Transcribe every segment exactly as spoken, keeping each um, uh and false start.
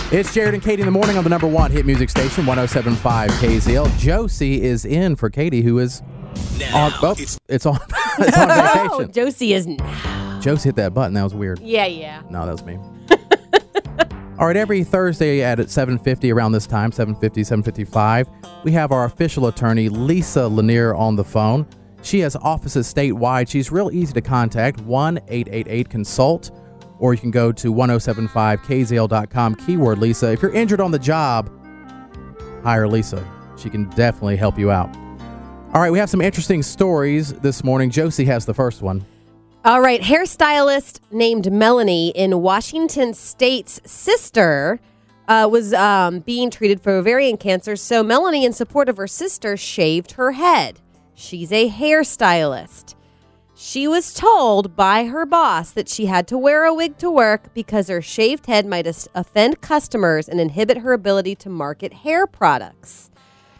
It's Jared and Katie in the morning on the number one hit music station, one oh seven point five K Z L. Josie is in for Katie, who is now, on, oh, it's, it's on it's on Oh, vacation. Josie is now. Josie hit that button. That was weird. Yeah, yeah. No, that was me. All right, every Thursday at seven fifty around this time, seven fifty, seven fifty-five, we have our official attorney, Lisa Lanier, on the phone. She has offices statewide. She's real easy to contact, one eight eight eight consult, or you can go to ten seventy-five K Z L dot com, keyword Lisa. If you're injured on the job, hire Lisa. She can definitely help you out. All right, we have some interesting stories this morning. Josie has the first one. All right, hairstylist named Melanie in Washington State's sister uh, was um, being treated for ovarian cancer. So Melanie, in support of her sister, shaved her head. She's a hairstylist. She was told by her boss that she had to wear a wig to work because her shaved head might as- offend customers and inhibit her ability to market hair products.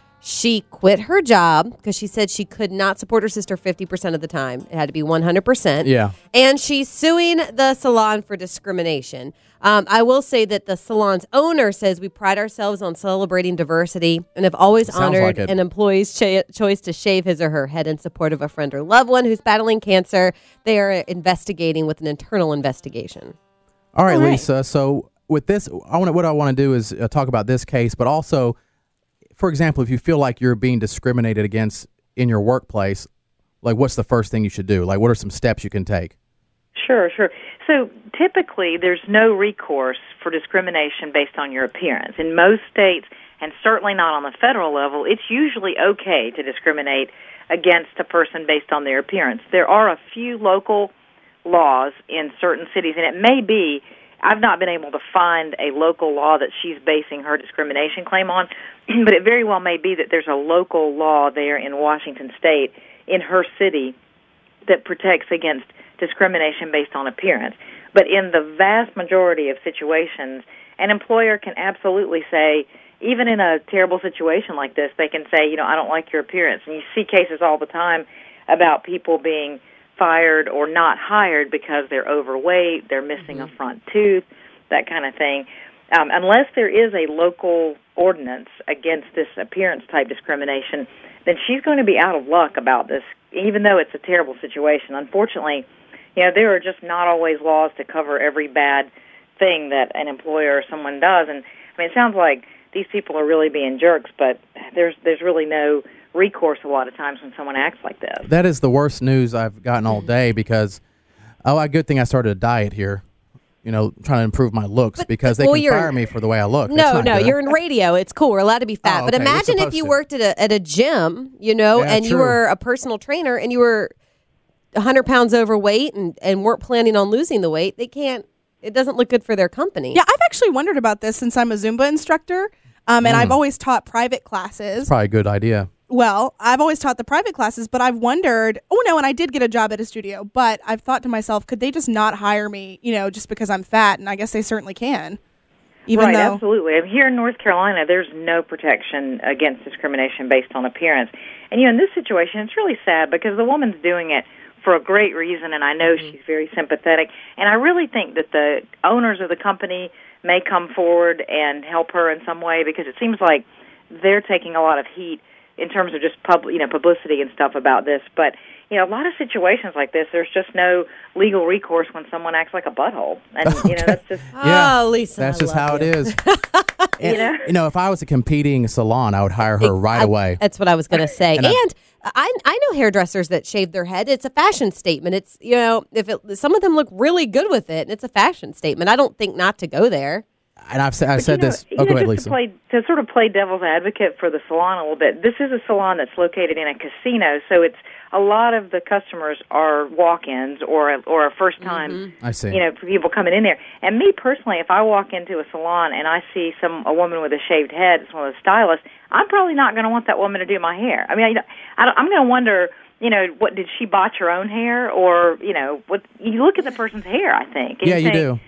She quit her job because she said she could not support her sister fifty percent of the time. It had to be one hundred percent. Yeah. And she's suing the salon for discrimination. Um, I will say that the salon's owner says we pride ourselves on celebrating diversity and have always Sounds honored like it. an employee's cho- choice to shave his or her head in support of a friend or loved one who's battling cancer. They are investigating with an internal investigation. All right, All right. Lisa. So with this, I want what I want to do is uh, talk about this case, but also, for example, if you feel like you're being discriminated against in your workplace, like what's the first thing you should do? Like what are some steps you can take? Sure, sure. So typically there's no recourse for discrimination based on your appearance. In most states, and certainly not on the federal level, it's usually okay to discriminate against a person based on their appearance. There are a few local laws in certain cities, and it may be, I've not been able to find a local law that she's basing her discrimination claim on, but it very well may be that there's a local law there in Washington State, in her city, that protects against discrimination based on appearance. But in the vast majority of situations, an employer can absolutely say, even in a terrible situation like this, they can say, you know, I don't like your appearance. And you see cases all the time about people being fired or not hired because they're overweight, they're missing mm-hmm. a front tooth, that kind of thing. Um, unless there is a local ordinance against this appearance-type discrimination, then she's going to be out of luck about this, even though it's a terrible situation. Unfortunately, you know, there are just not always laws to cover every bad thing that an employer or someone does. And, I mean, it sounds like these people are really being jerks, but there's there's really no recourse a lot of times when someone acts like this. That is the worst news I've gotten all day because, oh, a good thing I started a diet here. You know, trying to improve my looks But- because they well, can you're- fire me for the way I look. It's No, not no, good. you're in radio. It's cool. We're allowed to be fat. Oh, But okay, we're imagine if supposed you to. worked at a, at a gym, you know, Yeah, and you true. were a personal trainer and you were one hundred pounds overweight and, and weren't planning on losing the weight. They can't, it doesn't look good for their company. Yeah, I've actually wondered about this since I'm a Zumba instructor, um, and Mm. I've always taught private classes. Probably a good idea. Well, I've always taught the private classes, but I've wondered, oh no, and I did get a job at a studio, but I've thought to myself, could they just not hire me, you know, just because I'm fat? And I guess they certainly can. Even right, though, absolutely. I mean, here in North Carolina, there's no protection against discrimination based on appearance. And, you know, in this situation, it's really sad because the woman's doing it for a great reason, and I know mm-hmm. she's very sympathetic. And I really think that the owners of the company may come forward and help her in some way because it seems like they're taking a lot of heat in terms of just pub, you know, publicity and stuff about this. But, you know, a lot of situations like this, there's just no legal recourse when someone acts like a butthole. And, Okay. you know, that's just... Yeah, Oh, Lisa. That's I just love how you. it is. And, You know? you know, if I was a competing salon, I would hire her right I- away. That's what I was going to say. And And, I- I, I know hairdressers that shave their head. It's a fashion statement. It's, you know, if it, some of them look really good with it, and it's a fashion statement. I don't think not to go there. And I've, sa- I've But, said you know, this. you Oh, know, go ahead, just Lisa. To, play, to sort of play devil's advocate for the salon a little bit, this is a salon that's located in a casino, so it's a lot of the customers are walk-ins or or a first-time, Mm-hmm. I see. you know, people coming in there. And me personally, if I walk into a salon and I see some a woman with a shaved head, it's one of the stylists, I'm probably not going to want that woman to do my hair. I mean, I, I don't, I'm going to wonder, you know, what did she botch her own hair, or you know, what you look at the person's hair. I think. And yeah, you think, do.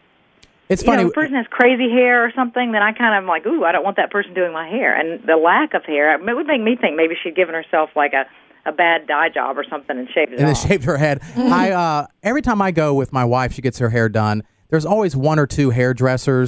It's You funny. know, if a person has crazy hair or something, then I kind of am like, ooh, I don't want that person doing my hair. And the lack of hair, it would make me think maybe she'd given herself like a, a bad dye job or something and shaved it and then off. shaved her head. I uh, every time I go with my wife, she gets her hair done. There's always one or two hairdressers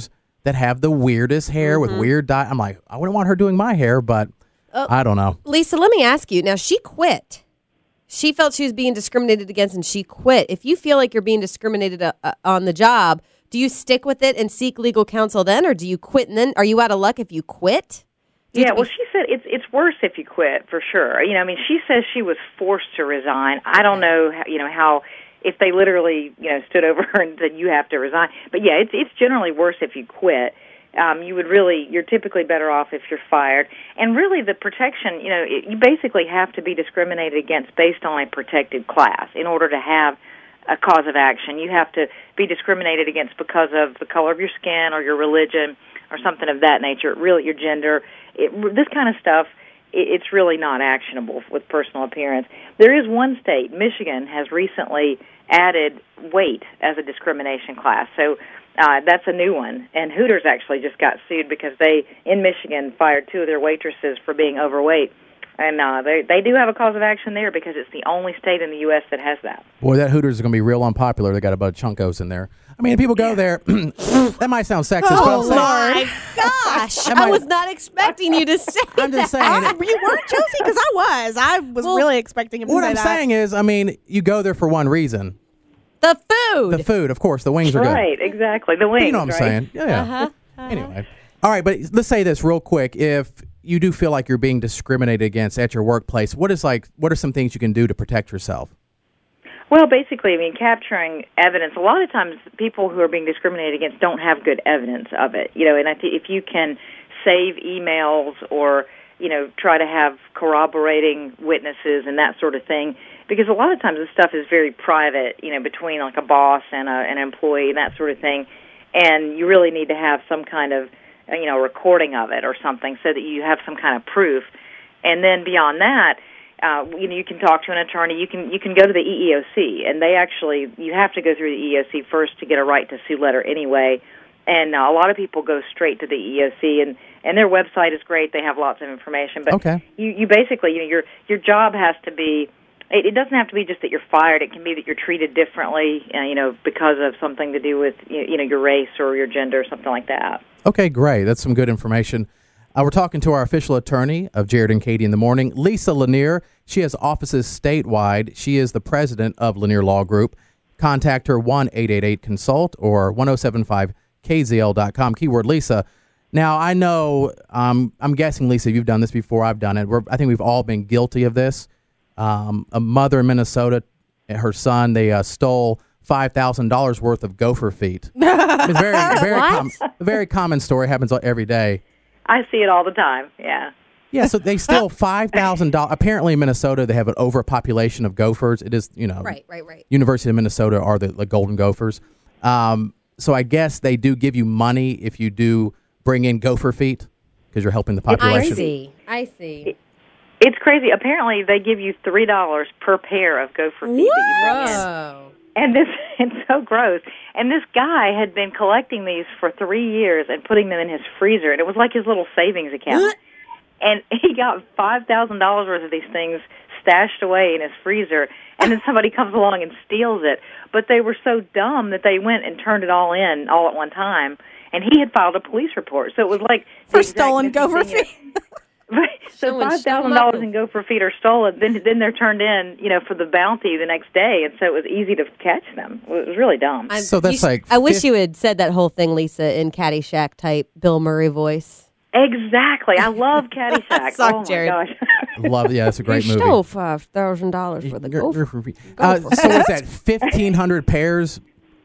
that have the weirdest hair Mm-hmm. with weird dye. I'm like, I wouldn't want her doing my hair, but Oh. I don't know. Lisa, let me ask you. Now, she quit. She felt she was being discriminated against, and she quit. If you feel like you're being discriminated uh, uh, on the job, do you stick with it and seek legal counsel then, or do you quit and then are you out of luck if you quit? Do you Yeah, have to well, be- she said it's it's worse if you quit for sure. You know, I mean, she says she was forced to resign. I don't know, how, you know, how if they literally, you know, stood over her and said you have to resign. But yeah, it's it's generally worse if you quit. Um, you would really, you're typically better off if you're fired. And really, the protection, you know, it, you basically have to be discriminated against based on a protected class in order to have a cause of action. You have to be discriminated against because of the color of your skin or your religion or something of that nature. Really, your gender. It, this kind of stuff, it, it's really not actionable with personal appearance. There is one state, Michigan, has recently added weight as a discrimination class. So uh, that's a new one. And Hooters actually just got sued because they, in Michigan, fired two of their waitresses for being overweight. And uh, they they do have a cause of action there because it's the only state in the U S that has that. Boy, that Hooters is going to be real unpopular. They got a bunch of chunkos in there. I mean, people go there. That might sound sexist, but I'm Oh, saying, my gosh. Am I I- was not expecting you to say I'm just saying. Ah, it- you weren't, Chelsea? Because I was. I was Well, really expecting him to what say I'm that. saying is, I mean, you go there for one reason. The food. The food, of course. The wings are good. Right, exactly. The wings, You know what I'm right? saying? Yeah, yeah. Uh-huh. uh-huh. Anyway. All right, but let's say this real quick. If you do feel like you're being discriminated against at your workplace, what is like what are some things you can do to protect yourself? Well, basically, I mean, capturing evidence. A lot of times, people who are being discriminated against don't have good evidence of it. You know, and I think if you can save emails or you know try to have corroborating witnesses and that sort of thing, because a lot of times this stuff is very private. You know, between like a boss and a, an employee and that sort of thing, and you really need to have some kind of you know recording of it or something so that you have some kind of proof. And then beyond that. Uh, you know, you can talk to an attorney. You can you can go to the E E O C, and they actually you have to go through the E E O C first to get a right to sue letter anyway. And uh, a lot of people go straight to the E E O C, and, and their website is great. They have lots of information, but Okay. you you basically you know your your job has to be. It, it doesn't have to be just that you're fired. It can be that you're treated differently, uh, you know, because of something to do with you know your race or your gender or something like that. Okay, great. That's some good information. Uh, we're talking to our official attorney of Jared and Katie in the Morning, Lisa Lanier. She has offices statewide. She is the president of Lanier Law Group. Contact her one eight eight eight consult or one oh seven five K Z L dot com, keyword Lisa. Now, I know, um, I'm guessing, Lisa, you've done this before. I've done it. We're, I think we've all been guilty of this. Um, a mother in Minnesota, her son, they uh, stole five thousand dollars worth of gopher feet. It's very, very, What? com- a very common story. Happens every day. I see it all the time. Yeah. Yeah, so they steal five thousand dollars. Apparently in Minnesota, they have an overpopulation of gophers. It is, you know, Right, right, right. University of Minnesota are the, the golden gophers. Um, so I guess they do give you money if you do bring in gopher feet because you're helping the I population. see. I see. It's crazy. Apparently, they give you three dollars per pair of gopher feet that you bring in. Whoa. And this it's so gross. And this guy had been collecting these for three years and putting them in his freezer, and it was like his little savings account. And he got five thousand dollars worth of these things stashed away in his freezer, and then somebody comes along and steals it. But they were so dumb that they went and turned it all in all at one time. And he had filed a police report, so it was like the For exact stolen missing gopher thing. feet. Right. So Someone five stole thousand my dollars gopher. in gopher feet are stolen. Then then they're turned in, you know, for the bounty the next day, and so it was easy to catch them. It was really dumb. I'm- So that's you- like I wish fif- you had said that whole thing, Lisa, in Caddyshack type Bill Murray voice. Exactly. I love Caddyshack. Sorry, oh my Jared. gosh. Love, yeah, it's a great you movie. stole five thousand dollars for the Gopher- gopher. gopher feet. Uh, so is that fifteen hundred pairs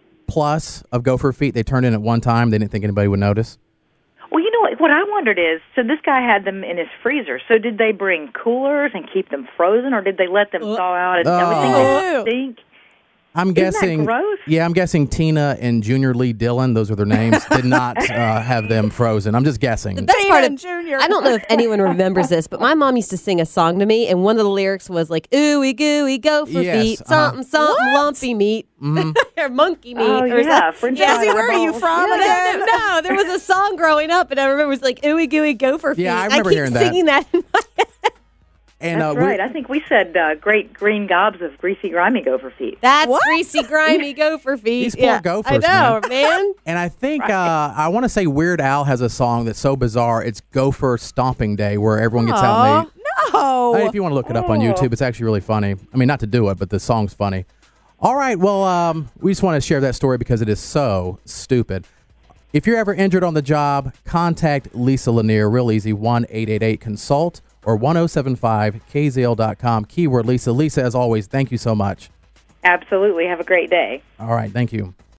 plus of gopher feet they turned in at one time? They didn't think anybody would notice? Well, you know what? What I wondered is, so this guy had them in his freezer. So did they bring coolers and keep them frozen, or did they let them thaw out and everything Oh. would stink? I'm Isn't that guessing. gross? Yeah, I'm guessing Tina and Junior Lee Dillon, those are their names, did not uh, have them frozen. I'm just guessing. That's Tina part and of. Junior. I don't know if anyone remembers this, but my mom used to sing a song to me, and one of the lyrics was like "ooey gooey gopher Yes, feet, uh-huh. something something lumpy meat, or monkey meat." Oh, or yeah. something. French Jesse, fry where are you balls. from No, again? no, no, there was a song growing up, and I remember it was like "ooey gooey gopher feet." Yeah, I remember keep hearing that. singing that. in my head. And That's uh, we're- right. I think we said uh, great green gobs of greasy, grimy gopher feet. That's What? greasy, grimy gopher feet. These poor gophers, I know, man. And I think uh, I want to say Weird Al has a song that's so bizarre. It's Gopher Stomping Day, where everyone gets out and they. No. Hey, if you want to look it up on Oh. YouTube, it's actually really funny. I mean, not to do it, but the song's funny. All right, well, um, we just want to share that story because it is so stupid. If you're ever injured on the job, contact Lisa Lanier. Real easy, one eight eight eight consult or one oh seven five K Z L dot com. Keyword Lisa. Lisa, as always, thank you so much. Absolutely. Have a great day. All right, thank you.